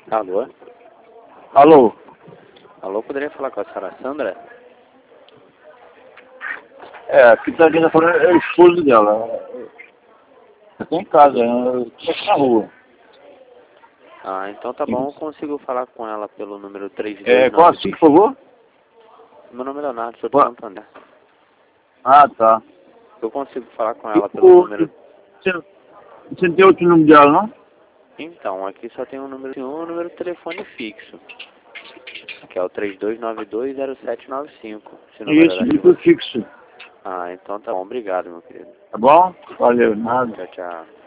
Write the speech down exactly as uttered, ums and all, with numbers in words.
Alô? Alô? Alô, poderia falar com a senhora Sandra? É, aqui tá quem tá falando é o esposo dela. Eu tô em casa, eu tô aqui na rua. Ah, então tá bom, eu consigo falar com ela pelo número três É, dois qual nove assim, dois. por favor? Meu nome é Leonardo, sou de Qual? Santo André. Ah, tá. Eu consigo falar com E ela pelo o... número... Você, você não tem outro número dela, não? Então, aqui só tem um número, um número de telefone fixo, que é o três dois nove dois zero sete nove cinco. Esse número Isso, era de número você. fixo. Ah, então tá bom, obrigado, meu querido. Tá bom? Valeu, nada. Tchau, tchau.